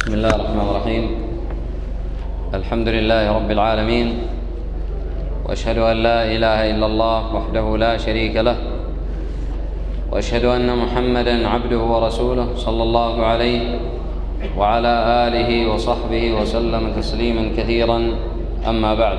بسم الله الرحمن الرحيم. الحمد لله رب العالمين، وأشهد أن لا إله إلا الله وحده لا شريك له، وأشهد أن محمدًا عبده ورسوله صلى الله عليه وعلى آله وصحبه وسلم تسليمًا كثيرًا. أما بعد،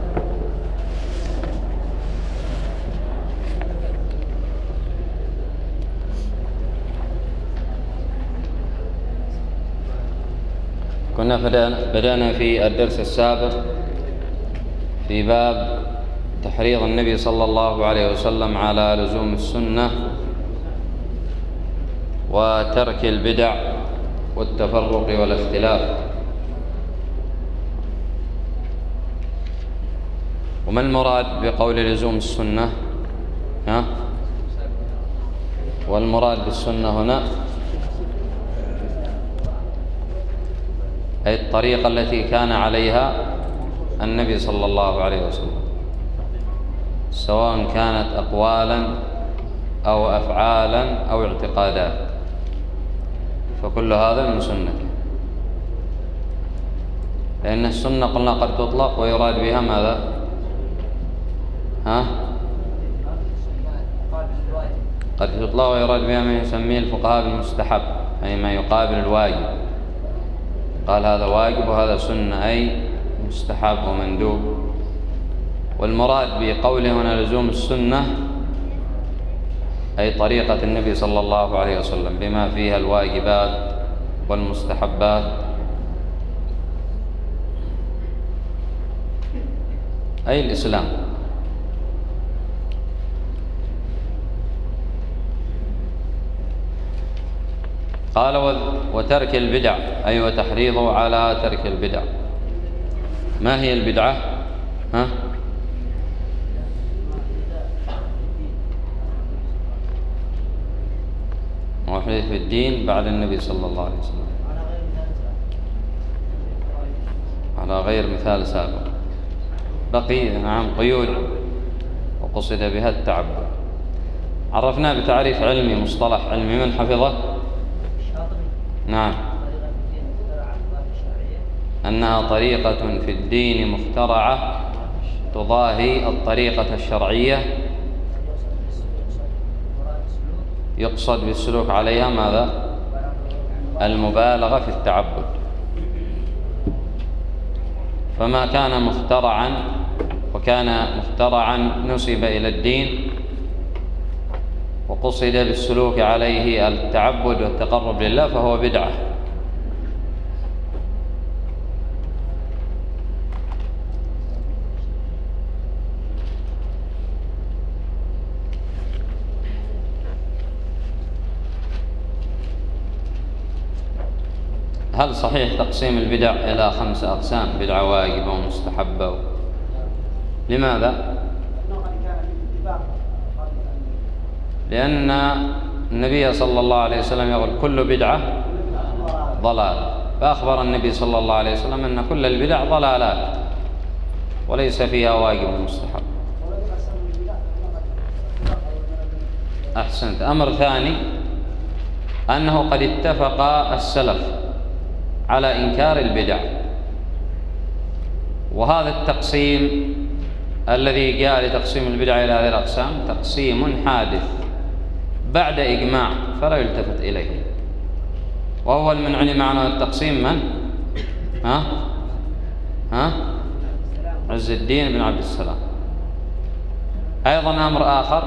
كنا بدأنا في الدرس السابق في باب تحريض النبي صلى الله عليه وسلم على لزوم السنة وترك البدع والتفرق والاختلاف. وما المراد بقول لزوم السنة؟ والمراد بالسنة هنا أي الطريقة التي كان عليها النبي صلى الله عليه وسلم، سواء كانت أقوالا أو أفعالا أو اعتقادات، فكل هذا من سنته. لأن السنة قلنا قد تطلق ويراد بها ماذا؟ قد تطلق ويراد بها ما يسميه الفقهاء بالمستحب، أي ما يقابل الواجب. قال هذا واجب وهذا سنة، أي مستحب ومندوب. والمراد بقوله هنا لزوم السنة أي طريقة النبي صلى الله عليه وسلم بما فيها الواجبات والمستحبات، أي الإسلام. قال وترك البدع أي وتحريضه على ترك البدع. ما هي البدعة؟ محدث في الدين بعد النبي صلى الله عليه وسلم على غير مثال سابق. بقي قيود وقصد بها التعبد. عرفنا بتعريف علمي، مصطلح علمي، من حفظه؟ نعم، أنها طريقة في الدين مخترعة تضاهي الطريقة الشرعية، يقصد بالسلوك عليها ماذا؟ المبالغة في التعبد. فما كان مخترعا نسب إلى الدين وقصد بالسلوك عليه التعبد والتقرب لله فهو بدعة. هل صحيح تقسيم البدع إلى 5 أقسام؟ بدعة واجبة ومستحبة لماذا؟ لأن النبي صلى الله عليه وسلم يقول كل بدعة ضلال، فأخبر النبي صلى الله عليه وسلم أن كل البدع ضلالات وليس فيها واجب ومستحب. أحسنت. أمر ثاني أنه قد اتفق السلف على إنكار البدع، وهذا التقسيم الذي جاء لتقسيم البدع إلى هذه الأقسام تقسيم حادث بعد إجماع فلا يلتفت إليه. وأول من علم معنى التقسيم من؟ عز الدين بن عبد السلام. أيضا أمر آخر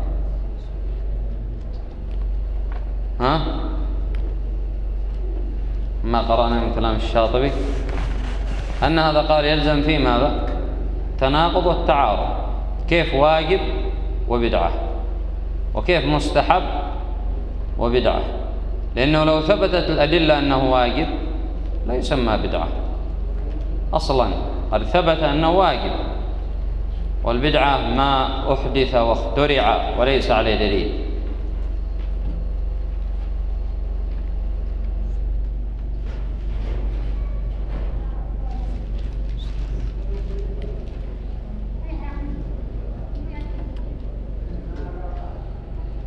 ما قرأنا من كلام الشاطبي أن هذا قال يلزم فيه ماذا؟ تناقض والتعارض. كيف واجب وبدعة، وكيف مستحب وبدعة؟ لأنه لو ثبتت الأدلة أنه واجب لا يسمى بدعة أصلا، قد ثبت أنه واجب، والبدعة ما أحدث واخترع وليس عليه دليل.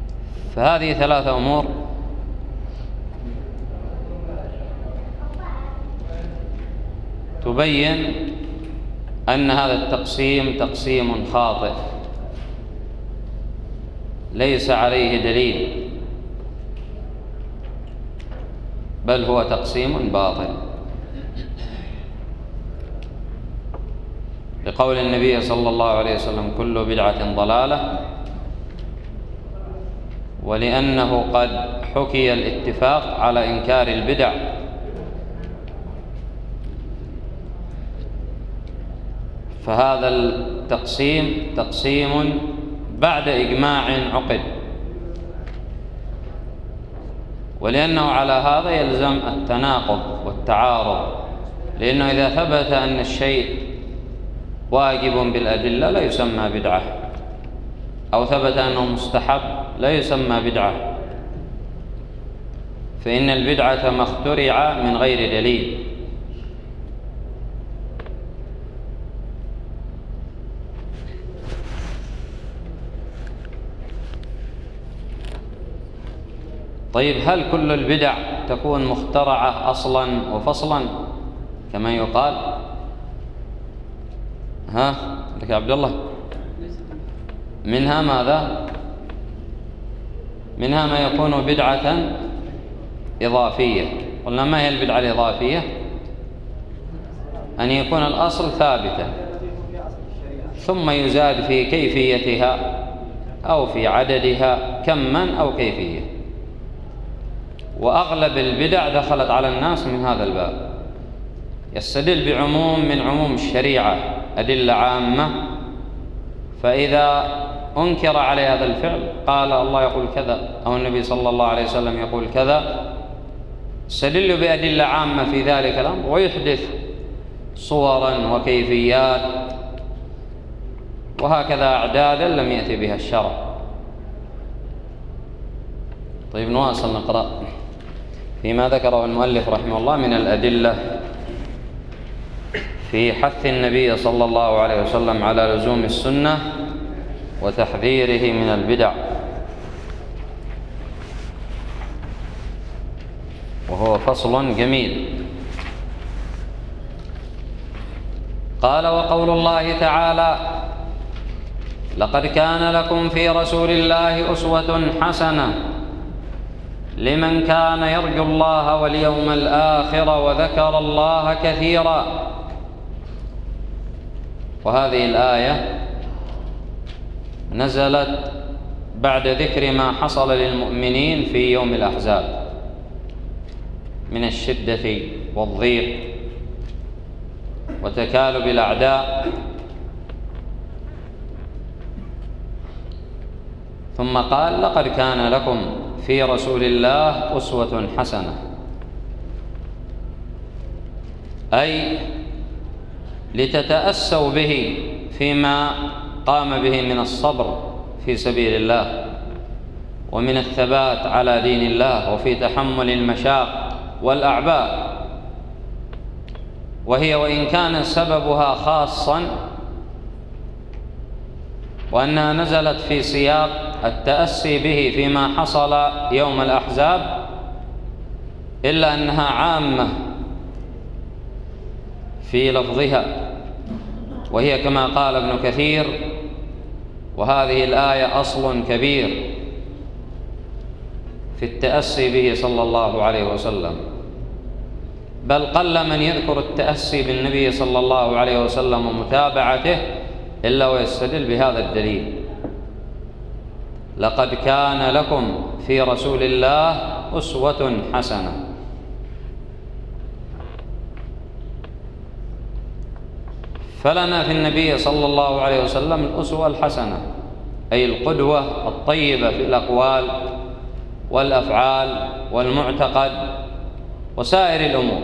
فهذه 3 أمور تبين أن هذا التقسيم تقسيم خاطئ ليس عليه دليل، بل هو تقسيم باطل، لقول النبي صلى الله عليه وسلم: كل بدعة ضلالة، ولأنه قد حكي الاتفاق على إنكار البدع، فهذا التقسيم تقسيم بعد إجماع عقد، ولأنه على هذا يلزم التناقض والتعارض، لأنه إذا ثبت أن الشيء واجب بالأدلة لا يسمى بدعة، أو ثبت أنه مستحب لا يسمى بدعة، فإن البدعة ما اخترع من غير دليل. طيب، هل كل البدع تكون مخترعة أصلا وفصلا كما يقال؟ لك يا عبد الله، منها ماذا؟ منها ما يكون بدعة إضافية. قلنا ما هي البدعة الإضافية؟ أن يكون الأصل ثابتا ثم يزاد في كيفيتها أو في عددها كما أو كيفية، وأغلب البدع دخلت على الناس من هذا الباب، يستدل بعموم من عموم الشريعة، أدلة عامة، فإذا أنكر عليه هذا الفعل قال الله يقول كذا أو النبي صلى الله عليه وسلم يقول كذا، استدل بأدلة عامة في ذلك الأمر، ويحدث صورا وكيفيات وهكذا أعدادا لم يأتي بها الشرع. طيب، نواصل نقرأ فيما ذكره المؤلف رحمه الله من الأدلة في حث النبي صلى الله عليه وسلم على لزوم السنة وتحذيره من البدع، وهو فصل جميل. قال: وقول الله تعالى: لقد كان لكم في رسول الله أسوة حسنة لمن كان يرجو الله واليوم الآخر وذكر الله كثيرا. وهذه الآية نزلت بعد ذكر ما حصل للمؤمنين في يوم الأحزاب من الشدة والضيق وتكالب الأعداء، ثم قال: لقد كان لكم في رسول الله أسوة حسنة، أي لتتأسوا به فيما قام به من الصبر في سبيل الله، ومن الثبات على دين الله، وفي تحمل المشاق والأعباء، وهي وإن كان سببها خاصا وأنها نزلت في سياق التأسي به فيما حصل يوم الأحزاب، إلا أنها عامة في لفظها، وهي كما قال ابن كثير: وهذه الآية أصل كبير في التأسي به صلى الله عليه وسلم، بل قل من يذكر التأسي بالنبي صلى الله عليه وسلم ومتابعته إلا ويستدل بهذا الدليل: لقد كان لكم في رسول الله أسوة حسنة. فلنا في النبي صلى الله عليه وسلم الأسوة الحسنة، أي القدوة الطيبة في الأقوال والأفعال والمعتقد وسائر الأمور،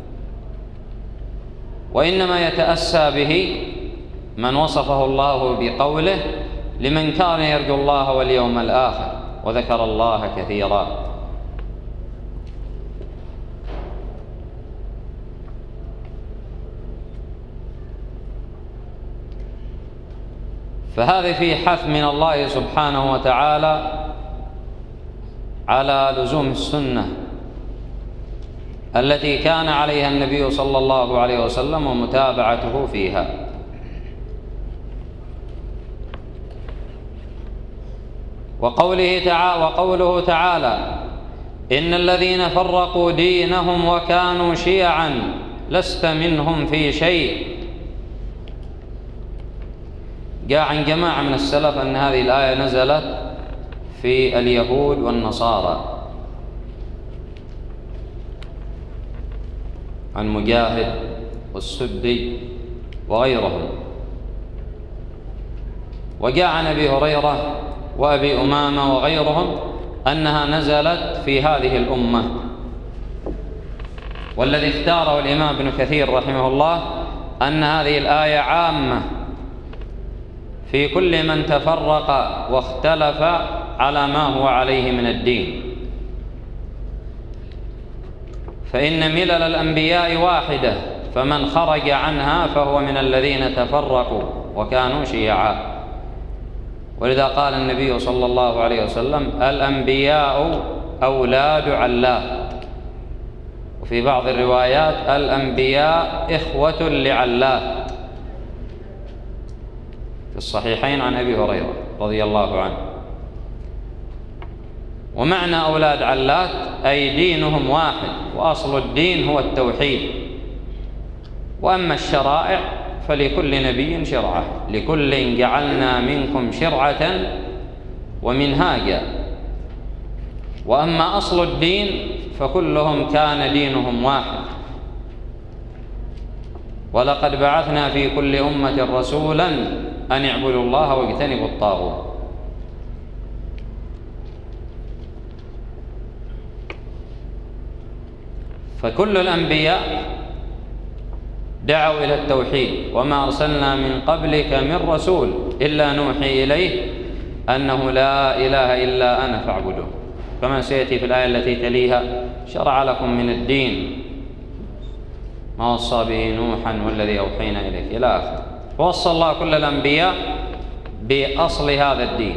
وإنما يتأسى به من وصفه الله بقوله: لمن كان يرجو الله واليوم الآخر وذكر الله كثيرا. فهذا في حث من الله سبحانه وتعالى على لزوم السنة التي كان عليها النبي صلى الله عليه وسلم ومتابعته فيها. وقوله تعالى: إن الذين فرقوا دينهم وكانوا شيعا لست منهم في شيء. جاء عن جماعة من السلف أن هذه الآية نزلت في اليهود والنصارى، عن مجاهد والسدي وغيرهم. وجاء عن أبي هريرة وأبي أمامة وغيرهم أنها نزلت في هذه الأمة. والذي اختاره الإمام ابن كثير رحمه الله أن هذه الآية عامة في كل من تفرق واختلف على ما هو عليه من الدين، فإن ملل الأنبياء واحدة، فمن خرج عنها فهو من الذين تفرقوا وكانوا شيعا. ولذا قال النبي صلى الله عليه وسلم: الأنبياء أولاد علات. وفي بعض الروايات: الأنبياء إخوة لعلات، في الصحيحين عن أبي هريرة رضي الله عنه. ومعنى أولاد علات أي دينهم واحد، وأصل الدين هو التوحيد. وأما الشرائع فلكل نبي شرعة، لكل جعلنا منكم شرعة ومنهاجا. وأما أصل الدين فكلهم كان دينهم واحد. ولقد بعثنا في كل أمة رسولا أن اعبدوا الله واجتنبوا الطاغوت. فكل الأنبياء دعوا إلى التوحيد، وما أرسلنا من قبلك من رسول إلا نوحي إليه أنه لا إله إلا أنا فاعبدوه. كما سيأتي في الآية التي تليها: شرع لكم من الدين ما وصى به نوحا والذي أوحينا إليك، إلى آخره. ووصى الله كل الأنبياء بأصل هذا الدين.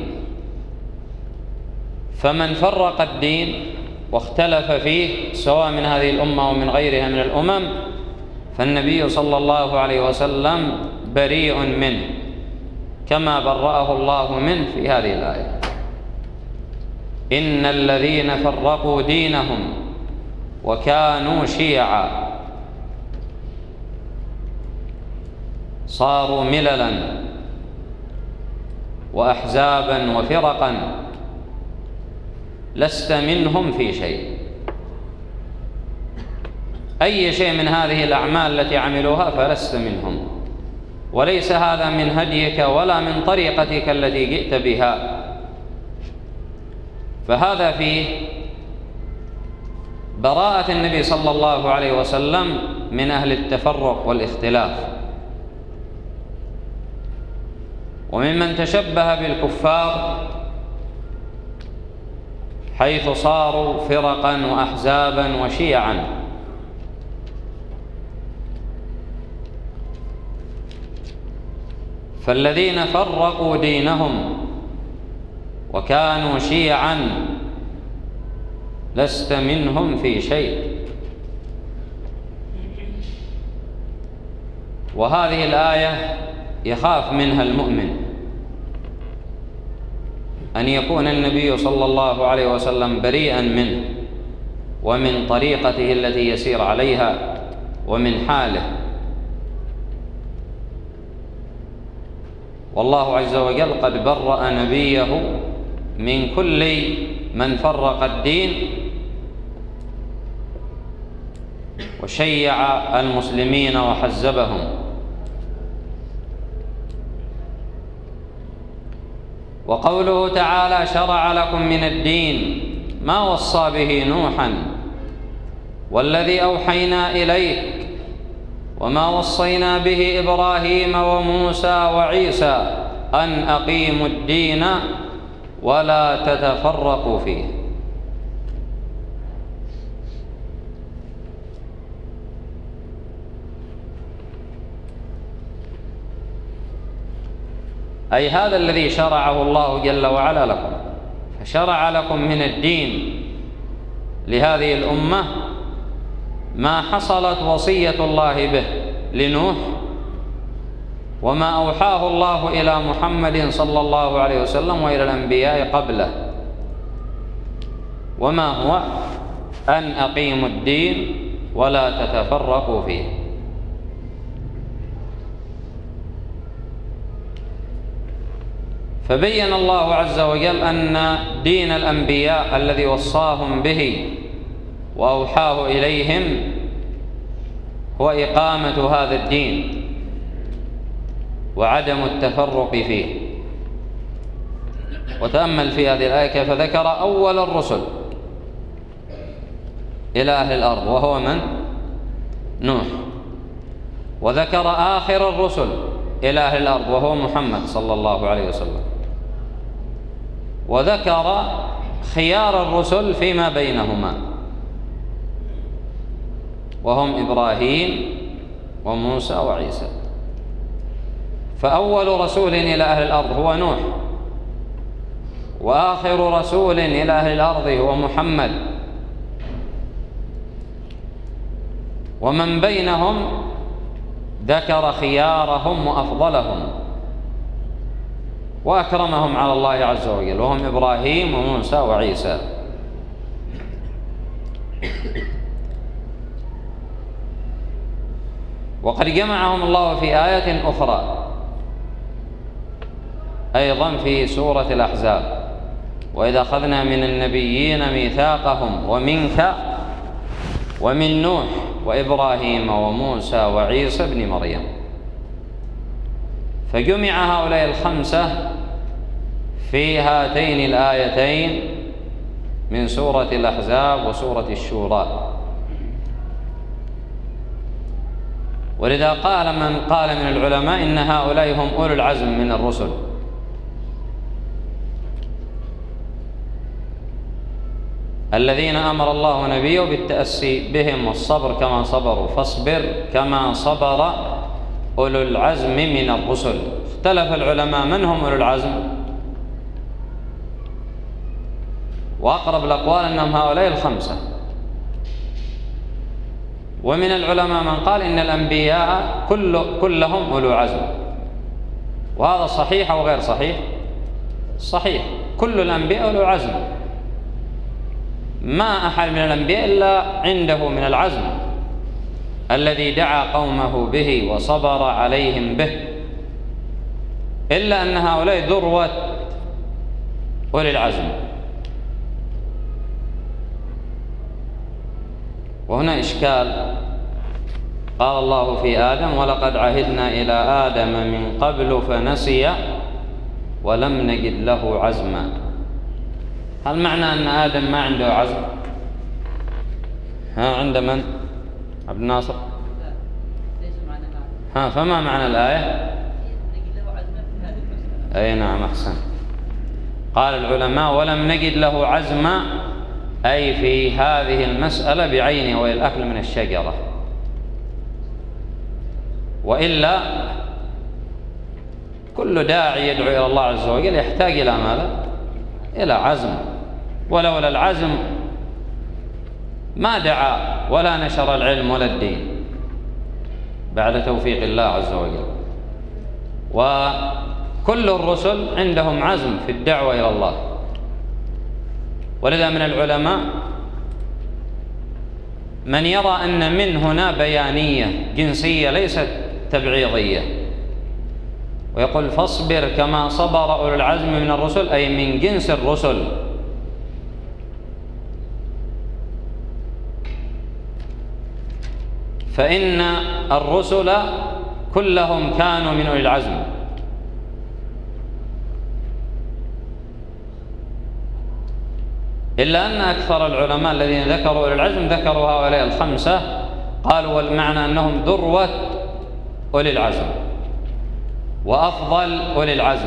فمن فرق الدين واختلف فيه سواء من هذه الأمة ومن غيرها من الأمم فالنبي صلى الله عليه وسلم بريء منه، كما برأه الله منه في هذه الآية: إن الذين فرقوا دينهم وكانوا شيعا صاروا مللا وأحزابا وفرقا لست منهم في شيء. أي شيء من هذه الأعمال التي عملوها فلست منهم، وليس هذا من هديك ولا من طريقتك التي جئت بها. فهذا فيه براءة النبي صلى الله عليه وسلم من أهل التفرق والاختلاف، وممن تشبه بالكفار حيث صاروا فرقا وأحزابا وشيعا. فالذين فرقوا دينهم وكانوا شيعا لست منهم في شيء. وهذه الآية يخاف منها المؤمن أن يكون النبي صلى الله عليه وسلم بريئا منه ومن طريقته التي يسير عليها ومن حاله. والله عز وجل قد برأ نبيه من كل من فرق الدين وشيع المسلمين وحزبهم. وقوله تعالى: شرع لكم من الدين ما وصى به نوحا والذي أوحينا إليك وما وصينا به إبراهيم وموسى وعيسى أن أقيموا الدين ولا تتفرقوا فيه. أي هذا الذي شرعه الله جل وعلا لكم. فشرع لكم من الدين لهذه الأمة ما حصلت وصية الله به لنوح وما أوحاه الله إلى محمد صلى الله عليه وسلم وإلى الأنبياء قبله، وما هو أن أقيموا الدين ولا تتفرقوا فيه. فبين الله عز وجل أن دين الأنبياء الذي وصاهم به وأوحاه إليهم هو إقامة هذا الدين وعدم التفرق فيه. وتأمل في هذه الآية كيف ذكر أول الرسل إلى أهل الأرض وهو من؟ نوح، وذكر آخر الرسل إلى أهل الأرض وهو محمد صلى الله عليه وسلم، وذكر خيار الرسل فيما بينهما وهم إبراهيم وموسى وعيسى. فأول رسول إلى أهل الأرض هو نوح، وآخر رسول إلى أهل الأرض هو محمد، ومن بينهم ذكر خيارهم وأفضلهم وأكرمهم على الله عز وجل وهم إبراهيم وموسى وعيسى. وقد جمعهم الله في آية أخرى أيضا في سورة الأحزاب: وإذا أخذنا من النبيين ميثاقهم ومنك ومن نوح وإبراهيم وموسى وعيسى ابن مريم. فجمع هؤلاء الخمسة في هاتين الآيتين من سورة الأحزاب وسورة الشورى. ولذا قال من قال من العلماء إن هؤلاء هم أولو العزم من الرسل، الذين أمر الله نبيه بالتأسي بهم والصبر كما صبروا، فاصبر كما صبر أولو العزم من الرسل. اختلف العلماء من هم أولو العزم، وأقرب الأقوال أنهم هؤلاء الخمسة. ومن العلماء من قال إن الأنبياء كلهم أولو عزم، وهذا صحيح أو غير صحيح؟ صحيح، كل الأنبياء أولو عزم، ما أحد من الأنبياء إلا عنده من العزم الذي دعا قومه به وصبر عليهم به، إلا أن هؤلاء ذروة أولي العزم. وهنا إشكال. قال الله في آدم: ولقد عهدنا إلى آدم من قبل فنسي ولم نجد له عزما. هل معنى أن آدم ما عنده عزم؟ عند من؟ عبد الناصر؟ فما معنى الآية؟ أي نعم، أحسن. قال العلماء: ولم نجد له عزما، أي في هذه المسألة بعينه وهي الأكل من الشجرة، وإلا كل داعي يدعو إلى الله عز وجل يحتاج إلى ماذا؟ إلى عزم، ولولا العزم ما دعا ولا نشر العلم ولا الدين بعد توفيق الله عز وجل. وكل الرسل عندهم عزم في الدعوة إلى الله. ولذا من العلماء من يرى أن من هنا بيانية جنسية ليست تبعيضية، ويقول: فاصبر كما صبر أولو العزم من الرسل، أي من جنس الرسل. فإن الرسل كلهم كانوا من أولي العزم، إلا أن أكثر العلماء الذين ذكروا أولي العزم ذكروا هؤلاء الخمسة، قالوا والمعنى أنهم ذروة أولي العزم وأفضل أولي العزم.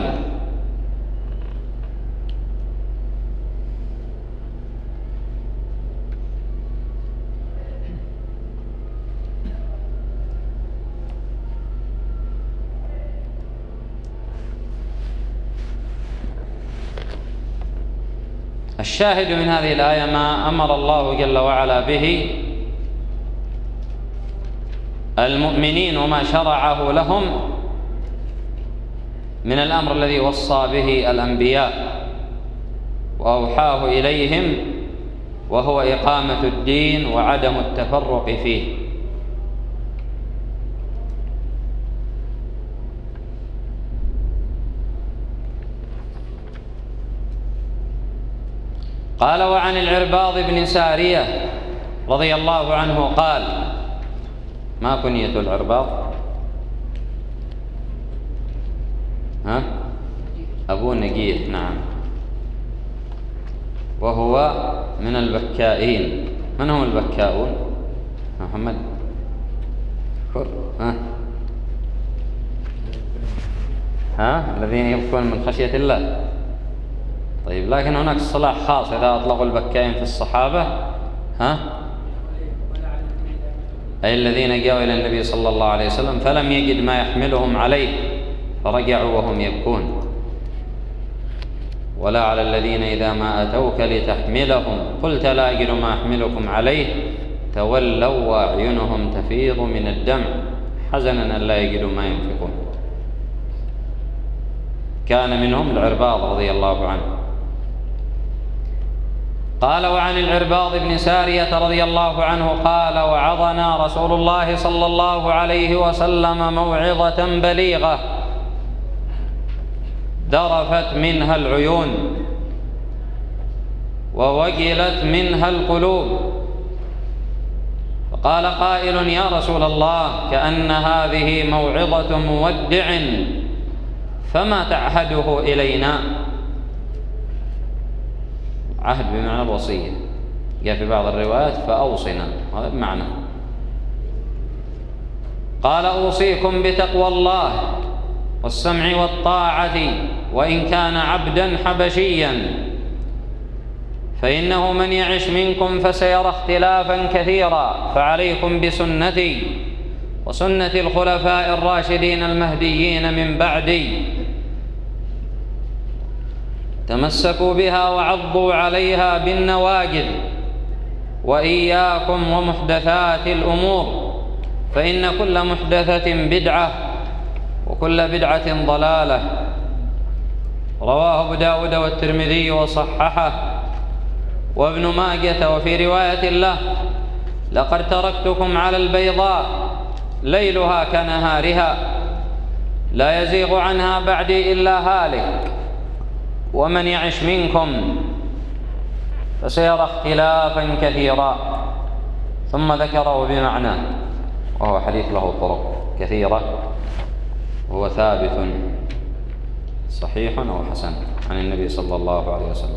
الشاهد من هذه الآية ما أمر الله جل وعلا به المؤمنين وما شرعه لهم من الأمر الذي وصى به الأنبياء وأوحاه إليهم، وهو إقامة الدين وعدم التفرق فيه. قال: وعن العرباض بن سارية رضي الله عنه قال: ما كنية العرباض؟ أبو نجيح، نعم، وهو من البكائين. من هم البكاؤون؟ محمد الذين يبكون من خشية الله. طيب، لكن هناك اصطلاح خاص إذا أطلقوا البكائين في الصحابة، أي الذين جاءوا إلى النبي صلى الله عليه وسلم فلم يجد ما يحملهم عليه فرجعوا وهم يبكون. ولا على الذين إذا ما أتوك لتحملهم قلت لا أجد ما أحملكم عليه تولوا وأعينهم تفيض من الدمع حزنا أن لا يجدوا ما ينفقون. كان منهم العرباض رضي الله عنه. قال: وعن العرباض بن سارية رضي الله عنه قال: وعظنا رسول الله صلى الله عليه وسلم موعظة بليغة ذرفت منها العيون ووجلت منها القلوب، فقال قائل: يا رسول الله، كأن هذه موعظة مودع، فما تعهده إلينا؟ عهد بمعنى الوصية، جاء في بعض الروايات فأوصنا، هذا بمعنى. قال: أوصيكم بتقوى الله والسمع والطاعة وإن كان عبدا حبشيا، فإنه من يعش منكم فسيرى اختلافا كثيرا، فعليكم بسنتي وسنة الخلفاء الراشدين المهديين من بعدي، تمسكوا بها وعضوا عليها بالنواجذ، وإياكم ومحدثات الأمور، فإن كل محدثة بدعة وكل بدعة ضلالة. رواه أبو داود والترمذي وصححه وابن ماجة. وفي رواية له: لقد تركتكم على البيضاء ليلها كنهارها لا يزيغ عنها بعدي إلا هالك، ومن يعش منكم فسيرى اختلافا كثيرا. ثم ذكره بمعناه، وهو حديث له طرق كثيرة، وهو ثابت صحيح أو حسن عن النبي صلى الله عليه وسلم.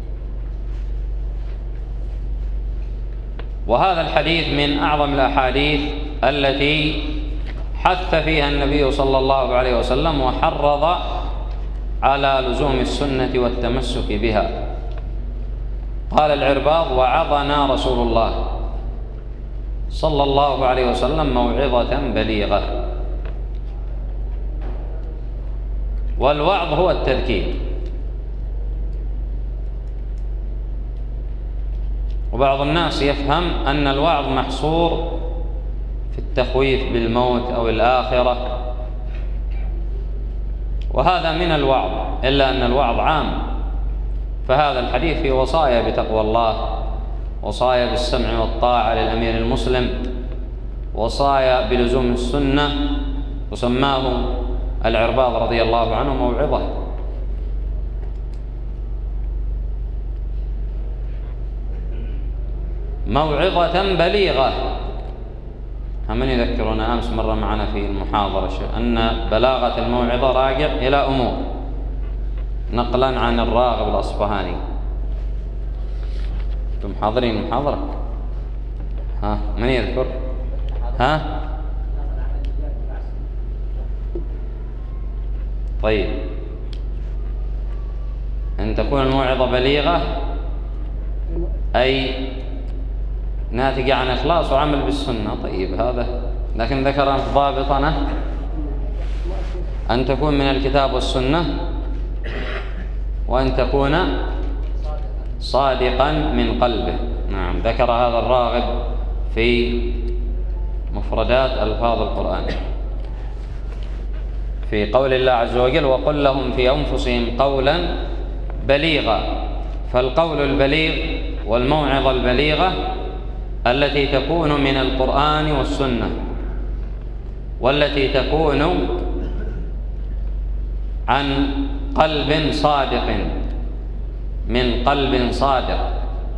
وهذا الحديث من أعظم الأحاديث التي حث فيها النبي صلى الله عليه وسلم وحرض على لزوم السنة والتمسك بها. قال العرباض: وعظنا رسول الله صلى الله عليه وسلم موعظة بليغة. والوعظ هو التذكير، وبعض الناس يفهم أن الوعظ محصور في التخويف بالموت أو الآخرة، وهذا من الوعظ، إلا أن الوعظ عام. فهذا الحديث فيه وصايا بتقوى الله، وصايا بالسمع والطاعة للأمير المسلم، وصايا بلزوم السنة، وسماه العرباض رضي الله عنه موعظة بليغة. من يذكرنا أمس مرة معنا في المحاضرة أن بلاغة الموعظة راجع إلى أمور، نقلا عن الراغب الأصفهاني. أنتم حاضرين المحاضرة؟ من يذكر؟ طيب، أن تكون الموعظة بليغة أي ناتجة عن إخلاص وعمل بالسنة. طيب، هذا لكن ذكر ضابطنا أن تكون من الكتاب والسنة، وأن تكون صادقا من قلبه. نعم، ذكر هذا الراغب في مفردات ألفاظ القرآن في قول الله عز وجل: وقل لهم في أنفسهم قولا بليغا. فالقول البليغ والموعظة البليغة التي تكون من القرآن والسنة، والتي تكون عن قلب صادق، من قلب صادق،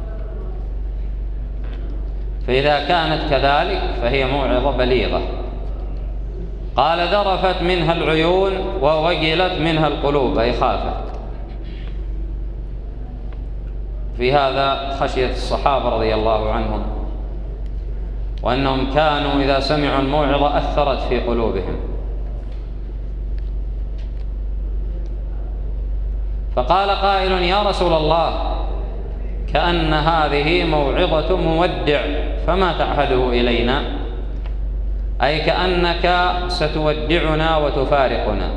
فإذا كانت كذلك فهي موعظة بليغة. قال: ذرفت منها العيون ووجلت منها القلوب، أي خافت. في هذا خشية الصحابة رضي الله عنهم، وأنهم كانوا إذا سمعوا الموعظة أثرت في قلوبهم. فقال قائل: يا رسول الله، كأن هذه موعظة مودع، فما تعهده إلينا؟ أي كأنك ستودعنا وتفارقنا.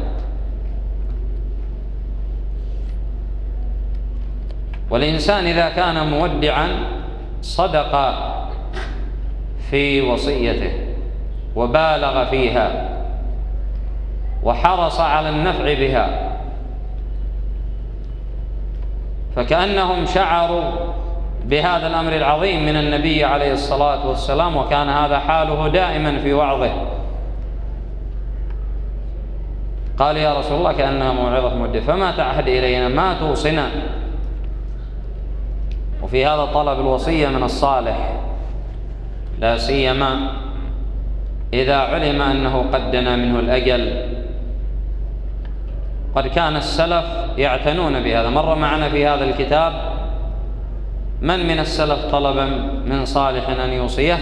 والإنسان إذا كان مودعا صدق في وصيته وبالغ فيها وحرص على النفع بها، فكأنهم شعروا بهذا الأمر العظيم من النبي عليه الصلاة والسلام، وكان هذا حاله دائما في وعظه. قال: يا رسول الله، كأنها موعظة مودع، فما تعهد إلينا؟ ما توصنا؟ وفي هذا طلب الوصية من الصالح، لا سيما إذا علم أنه قد دنا منه الأجل. قد كان السلف يعتنون بهذا. مر معنا في هذا الكتاب من السلف طلب من صالح أن يوصيه؟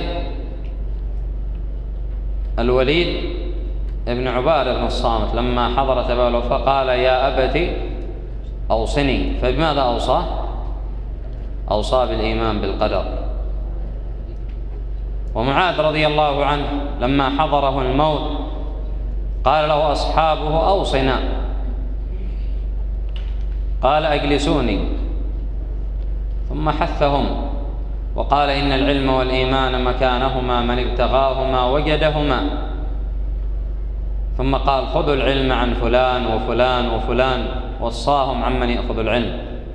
الوليد ابن عبادة بن الصامت لما حضرت أباه الوفاة قال: يا أبت أوصني. فبماذا أوصاه؟ أوصى بالإيمان بالقدر. ومعاذ رضي الله عنه لما حضره الموت قال له أصحابه: أوصنا. قال: أجلسوني. ثم حثهم وقال: إن العلم والإيمان مكانهما، من ابتغاهما وجدهما. ثم قال: خذوا العلم عن فلان وفلان وفلان، وصاهم عمن يأخذ العلم.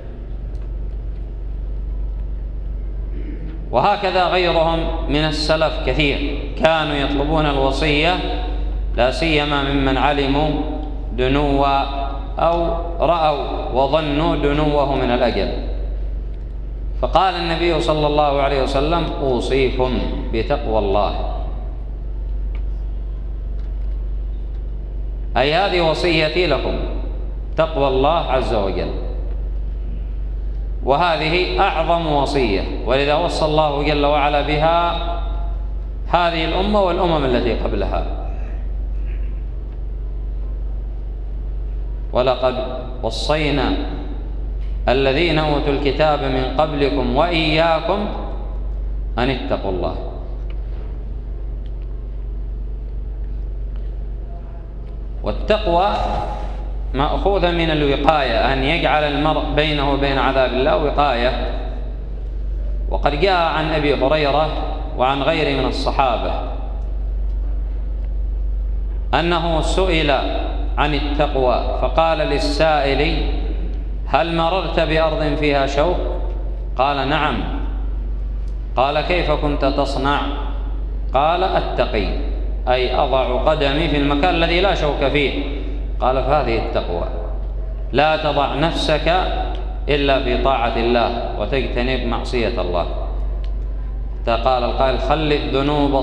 وهكذا غيرهم من السلف كثير كانوا يطلبون الوصية، لا سيما ممن علموا دنو أو رأوا وظنوا دنوه من الأجل. فقال النبي صلى الله عليه وسلم: أوصيكم بتقوى الله. أي هذه وصيتي لكم، تقوى الله عز وجل. وهذه أعظم وصية، ولذا وصى الله جل وعلا بها هذه الأمة والأمم التي قبلها. ولقد وصينا الذين أوتوا الكتاب من قبلكم وإياكم أن اتقوا الله. والتقوى مأخوذة من الوقاية، أن يجعل المرء بينه وبين عذاب الله وقاية. وقد جاء عن أبي هريرة وعن غيره من الصحابة أنه سئل عن التقوى فقال للسائل: هل مررت بأرض فيها شوك؟ قال: نعم. قال: كيف كنت تصنع؟ قال: أتقي، أي أضع قدمي في المكان الذي لا شوك فيه. قال: فهذه التقوى، لا تضع نفسك إلا في طاعة الله وتجتنب معصية الله. قال القائل: خل الذنوب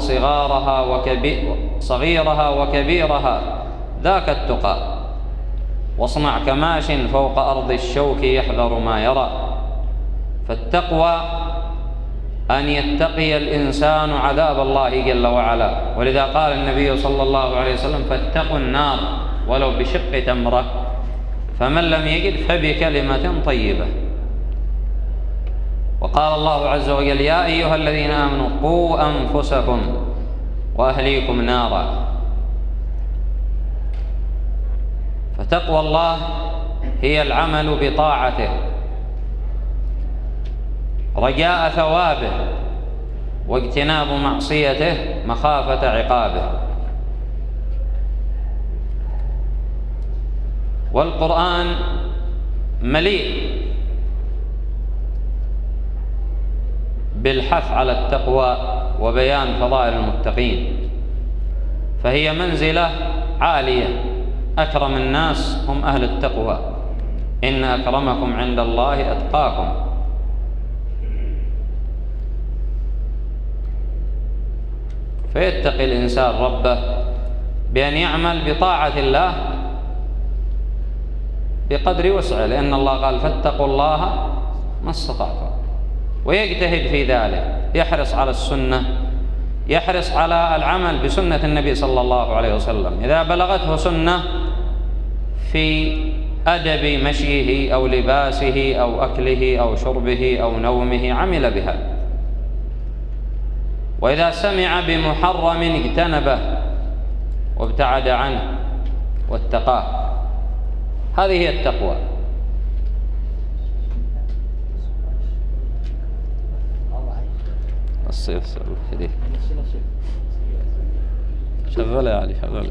صغيرها وكبيرها، ذاك التقى، واصنع كماش فوق أرض الشوك يحذر ما يرى. فالتقوى أن يتقي الإنسان عذاب الله جل وعلا. ولذا قال النبي صلى الله عليه وسلم: فاتقوا النار ولو بشق تمرة، فمن لم يجد فبكلمة طيبة. وقال الله عز وجل: يا أيها الذين آمنوا قوا أنفسكم وأهليكم نارا. فتقوى الله هي العمل بطاعته رجاء ثوابه واجتناب معصيته مخافة عقابه. والقرآن مليء بالحث على التقوى وبيان فضائل المتقين، فهي منزلة عالية. أكرم الناس هم أهل التقوى، إن أكرمكم عند الله أتقاكم. فيتقي الإنسان ربه بأن يعمل بطاعة الله بقدر وسعه، لأن الله قال فاتقوا الله ما استطعتم، ويجتهد في ذلك، يحرص على السنة، يحرص على العمل بسنة النبي صلى الله عليه وسلم. إذا بلغته سنة في أدب مشيه أو لباسه أو أكله أو شربه أو نومه عمل بها، وإذا سمع بمحرم اجتنبه وابتعد عنه واتقاه. هذه هي التقوى. الصيف الحديث شغله يا علي، شغله.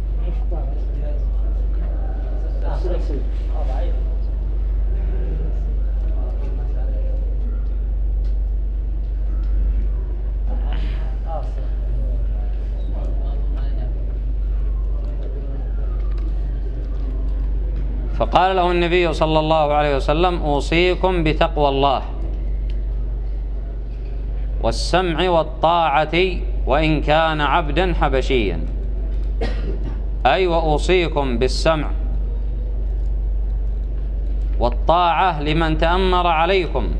فقال له النبي صلى الله عليه وسلم أوصيكم بتقوى الله والسمع والطاعة وإن كان عبدا حبشيا، أي وأوصيكم بالسمع والطاعة لمن تأمر عليكم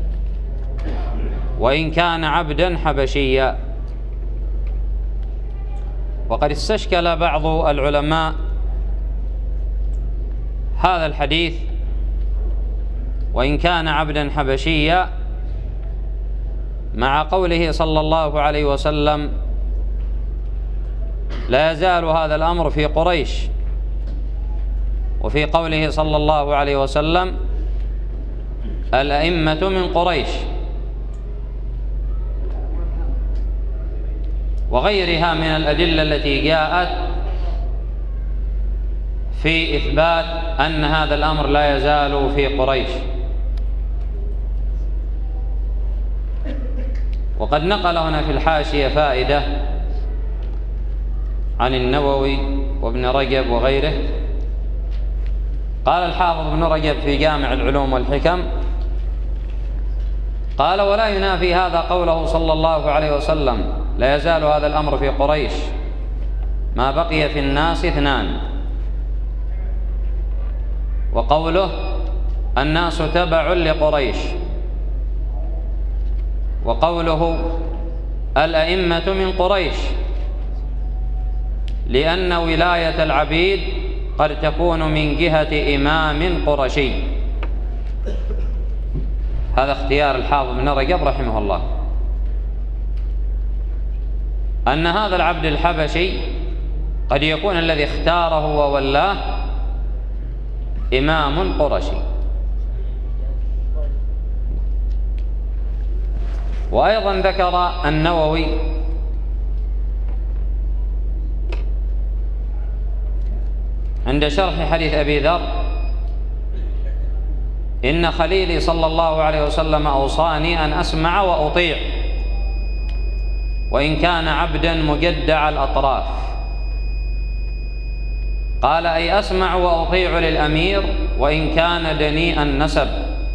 وإن كان عبدا حبشيا. وقد استشكل بعض العلماء هذا الحديث وإن كان عبدا حبشيا مع قوله صلى الله عليه وسلم لا يزال هذا الأمر في قريش، وفي قوله صلى الله عليه وسلم الأئمة من قريش، وغيرها من الأدلة التي جاءت في إثبات أن هذا الأمر لا يزال في قريش. وقد نقل هنا في الحاشية فائدة عن النووي وابن رجب وغيره. قال الحافظ ابن رجب في جامع العلوم والحكم قال ولا ينافي هذا قوله صلى الله عليه وسلم لا يزال هذا الأمر في قريش ما بقي في الناس اثنان، وقوله الناس تبع لقريش، وقوله الأئمة من قريش، لأن ولاية العبيد قد تكون من جهة إمام قرشي. هذا اختيار الحافظ ابن رجب رحمه الله، أن هذا العبد الحبشي قد يكون الذي اختاره وولاه إمام قرشي. وأيضا ذكر النووي عند شرح حديث أبي ذر إن خليلي صلى الله عليه وسلم أوصاني أن أسمع وأطيع وإن كان عبدا مجدع الأطراف. قال أي أسمع وأطيع للأمير وإن كان دنيء النسب،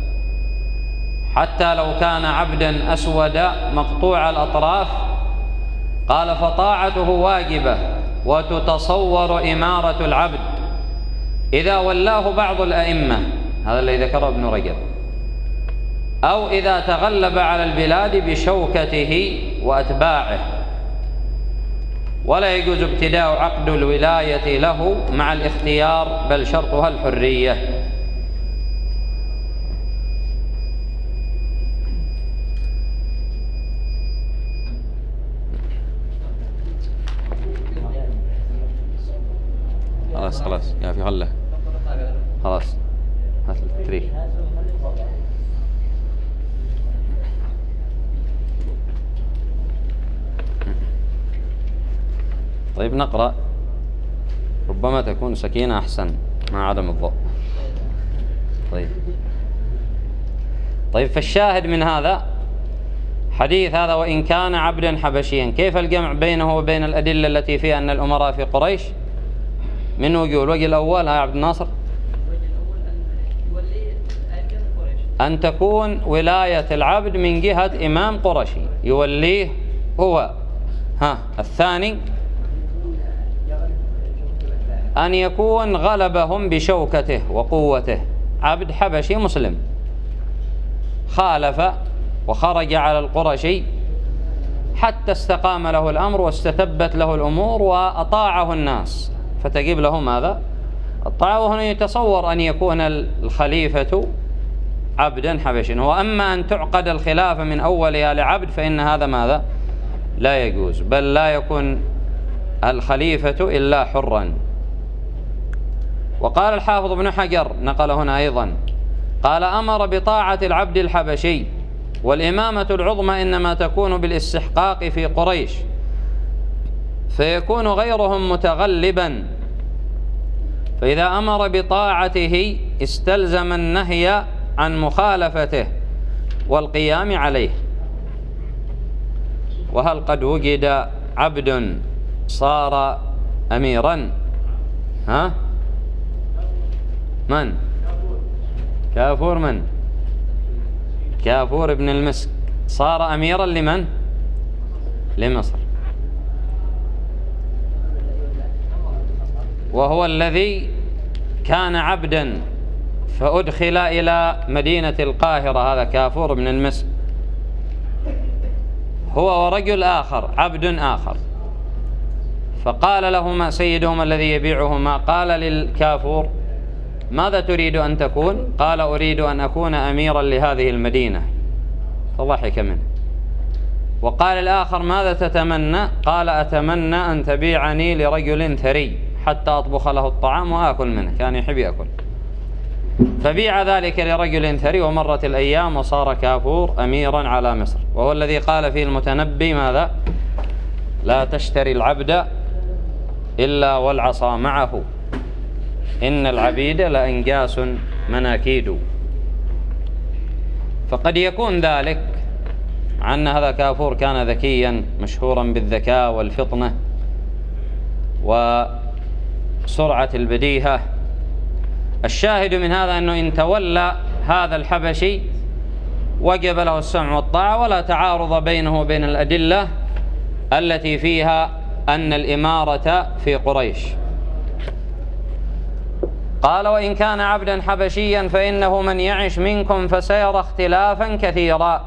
حتى لو كان عبدا أسود مقطوع الأطراف. قال فطاعته واجبة، وتتصور إمارة العبد إذا ولاه بعض الأئمة، هذا الذي ذكره ابن رجب، أو إذا تغلب على البلاد بشوكته وأتباعه، ولا يجوز ابتداء عقد الولاية له مع الاختيار، بل شرطها الحرية. خلاص يا في غلة، خلاص هات التريك. طيب نقرأ، ربما تكون سكينة أحسن مع عدم الضوء. طيب فالشاهد من هذا حديث هذا وإن كان عبدا حبشيا، كيف الجمع بينه وبين الأدلة التي فيها أن الأمراء في قريش؟ من وجوه. الوجه الأول يا عبد الناصر أن تكون ولاية العبد من جهة إمام قرشي يوليه هو. الثاني أن يكون غلبهم بشوكته وقوته، عبد حبشي مسلم خالف وخرج على القرشي حتى استقام له الأمر واستتبت له الأمور وأطاعه الناس، فتجب له ماذا؟ الطاعة. وهنا يتصور أن يكون الخليفة عبدا حبشيا. وأما أن تعقد الخلافة من أولها لعبد فإن هذا ماذا؟ لا يجوز، بل لا يكون الخليفة إلا حرا. وقال الحافظ ابن حجر نقل هنا أيضا قال أمر بطاعة العبد الحبشي، والإمامة العظمى إنما تكون بالاستحقاق في قريش، فيكون غيرهم متغلبا، فإذا أمر بطاعته استلزم النهي عن مخالفته والقيام عليه. وهل قد وجد عبد صار أميرا؟ من؟ كافور. من؟ كافور ابن المسك صار أميرا لمن؟ لمصر، وهو الذي كان عبدا فأدخل إلى مدينة القاهرة. هذا كافور ابن المسك هو ورجل آخر عبد آخر، فقال لهما سيدهما الذي يبيعهما، قال للكافور ماذا تريد أن تكون؟ قال أريد أن أكون أميرا لهذه المدينة، فضحك منه. وقال الآخر ماذا تتمنى؟ قال أتمنى أن تبيعني لرجل ثري حتى أطبخ له الطعام وآكل منه، كان يحب يأكل. فبيع ذلك لرجل ثري، ومرت الأيام وصار كافور أميرا على مصر، وهو الذي قال فيه المتنبي ماذا؟ لا تشتري العبد إلا والعصا معه، إن العبيد لأنجاس مناكيد. فقد يكون ذلك عن هذا كافور كان ذكيا مشهورا بالذكاء والفطنة وسرعة البديهة. الشاهد من هذا أنه إن تولى هذا الحبشي وجب له السمع والطاعة، ولا تعارض بينه وبين الأدلة التي فيها أن الإمارة في قريش. قال وإن كان عبدا حبشيا فإنه من يعش منكم فسيرى اختلافا كثيرا،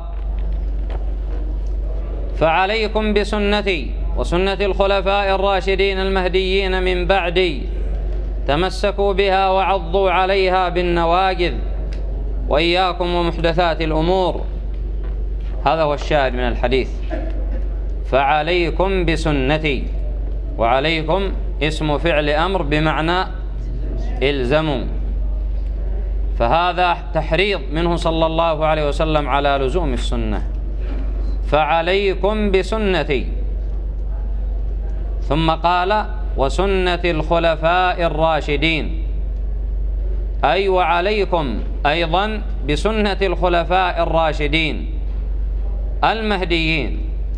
فعليكم بسنتي وسنة الخلفاء الراشدين المهديين من بعدي، تمسكوا بها وعضوا عليها بالنواجذ، وإياكم ومحدثات الأمور. هذا هو الشاهد من الحديث، فعليكم بسنتي. وعليكم اسم فعل أمر بمعنى الزموا، فهذا تحريض منه صلى الله عليه وسلم على لزوم السنة. فعليكم بسنتي، ثم قال وسنة الخلفاء الراشدين، أي وعليكم أيضا بسنة الخلفاء الراشدين المهديين.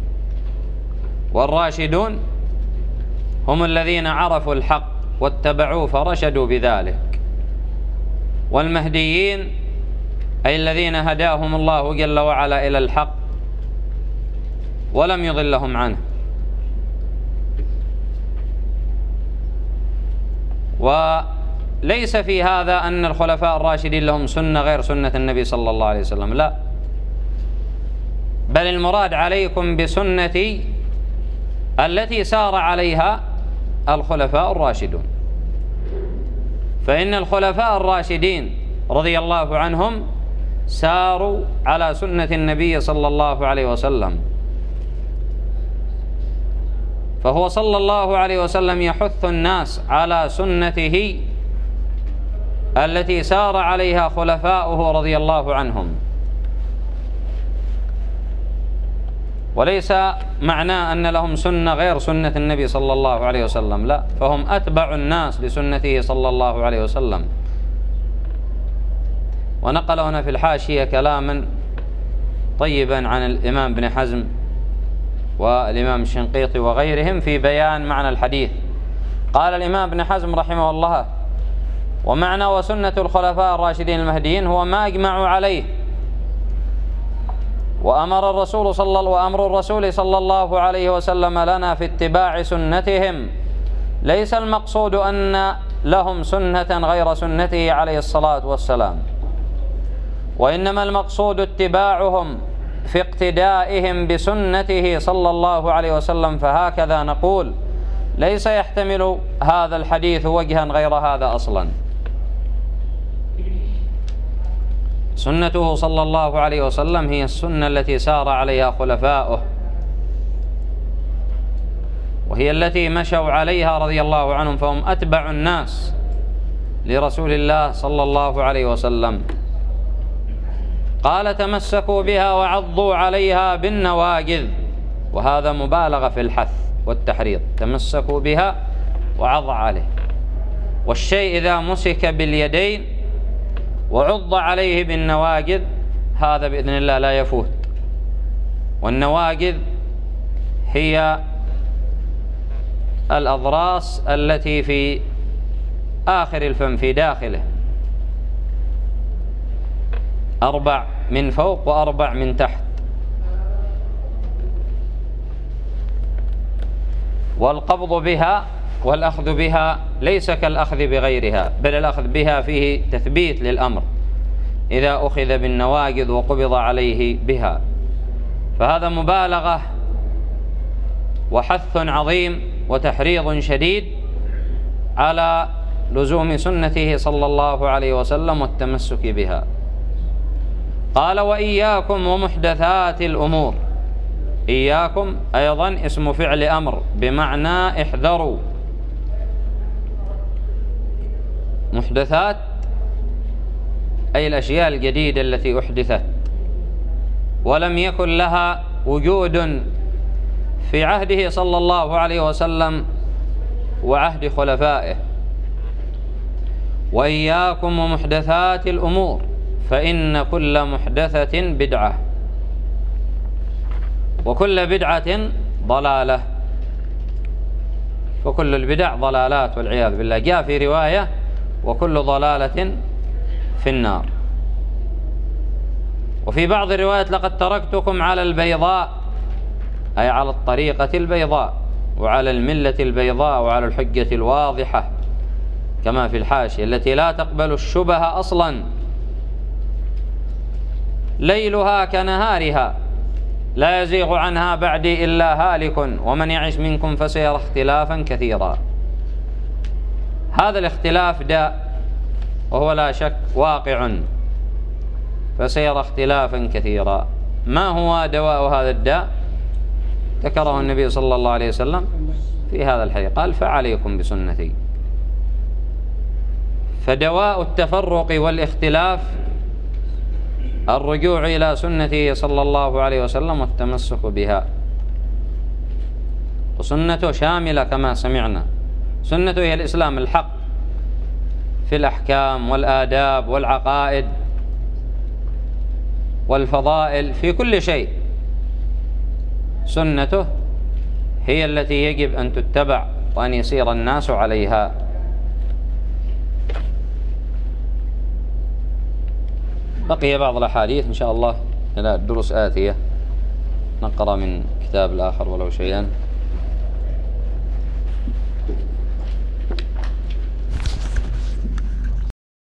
والراشدون هم الذين عرفوا الحق واتبعوه فرشدوا بذلك، والمهديين أي الذين هداهم الله جل وعلا إلى الحق ولم يضلهم عنه. وليس في هذا أن الخلفاء الراشدين لهم سنة غير سنة النبي صلى الله عليه وسلم، لا، بل المراد عليكم بسنتي التي سار عليها الخلفاء الراشدون. فإن الخلفاء الراشدين رضي الله عنهم ساروا على سنة النبي صلى الله عليه وسلم، فهو صلى الله عليه وسلم يحث الناس على سنته التي سار عليها خلفاؤه رضي الله عنهم. وليس معناه أن لهم سنة غير سنة النبي صلى الله عليه وسلم، لا، فهم أتبع الناس لسنته صلى الله عليه وسلم. ونقل هنا في الحاشية كلاما طيبا عن الإمام ابن حزم والإمام الشنقيطي وغيرهم في بيان معنى الحديث. قال الإمام ابن حزم رحمه الله: ومعنى وسنة الخلفاء الراشدين المهديين هو ما أجمعوا عليه، وأمر الرسول صلى الله عليه وسلم لنا في اتباع سنتهم. ليس المقصود أن لهم سنة غير سنته عليه الصلاة والسلام، وإنما المقصود اتباعهم في اقتدائهم بسنته صلى الله عليه وسلم. فهكذا نقول: ليس يحتمل هذا الحديث وجها غير هذا أصلا. سنته صلى الله عليه وسلم هي السنة التي سار عليها خلفاؤه، وهي التي مشوا عليها رضي الله عنهم، فهم أتبع الناس لرسول الله صلى الله عليه وسلم. قال: تمسكوا بها وعضوا عليها بالنواجذ، وهذا مبالغة في الحث والتحريض. تمسكوا بها وعض عليه، والشيء إذا مسك باليدين وعض عليه بالنواجذ هذا بإذن الله لا يفوت. والنواجذ هي الأضراس التي في آخر الفم في داخله، 4 من فوق و4 من تحت. والقبض بها والأخذ بها ليس كالأخذ بغيرها، بل الأخذ بها فيه تثبيت للأمر إذا أخذ بالنواجذ وقبض عليه بها. فهذا مبالغة وحث عظيم وتحريض شديد على لزوم سنته صلى الله عليه وسلم والتمسك بها. قال: وإياكم ومحدثات الأمور. إياكم أيضا اسم فعل أمر بمعنى احذروا. محدثات أي الأشياء الجديدة التي أحدثت ولم يكن لها وجود في عهده صلى الله عليه وسلم وعهد خلفائه. وإياكم ومحدثات الأمور فإن كل محدثة بدعة وكل بدعة ضلالة، وكل البدع ضلالات والعياذ بالله. جاء في رواية: وكل ضلالة في النار. وفي بعض الروايات: لقد تركتكم على البيضاء، أي على الطريقة البيضاء وعلى الملة البيضاء وعلى الحجة الواضحة، كما في الحاشية: التي لا تقبل الشبه أصلا، ليلها كنهارها، لا يزيغ عنها بعدي إلا هالك، ومن يعش منكم فسيرى اختلافا كثيرا. هذا الاختلاف داء، وهو لا شك واقع، فسيرى اختلافا كثيرا. ما هو دواء هذا الداء؟ ذكره النبي صلى الله عليه وسلم في هذا الحديث، قال: فعليكم بسنتي. فدواء التفرق والاختلاف الرجوع إلى سنته صلى الله عليه وسلم والتمسك بها. وسنته شاملة كما سمعنا. سنته هي الإسلام الحق في الأحكام والآداب والعقائد والفضائل، في كل شيء. سنته هي التي يجب أن تتبع وأن يسير الناس عليها. بقي بعض الأحاديث إن شاء الله إلى دروس آتية، نقرأ من كتاب الآخر ولو شيئا.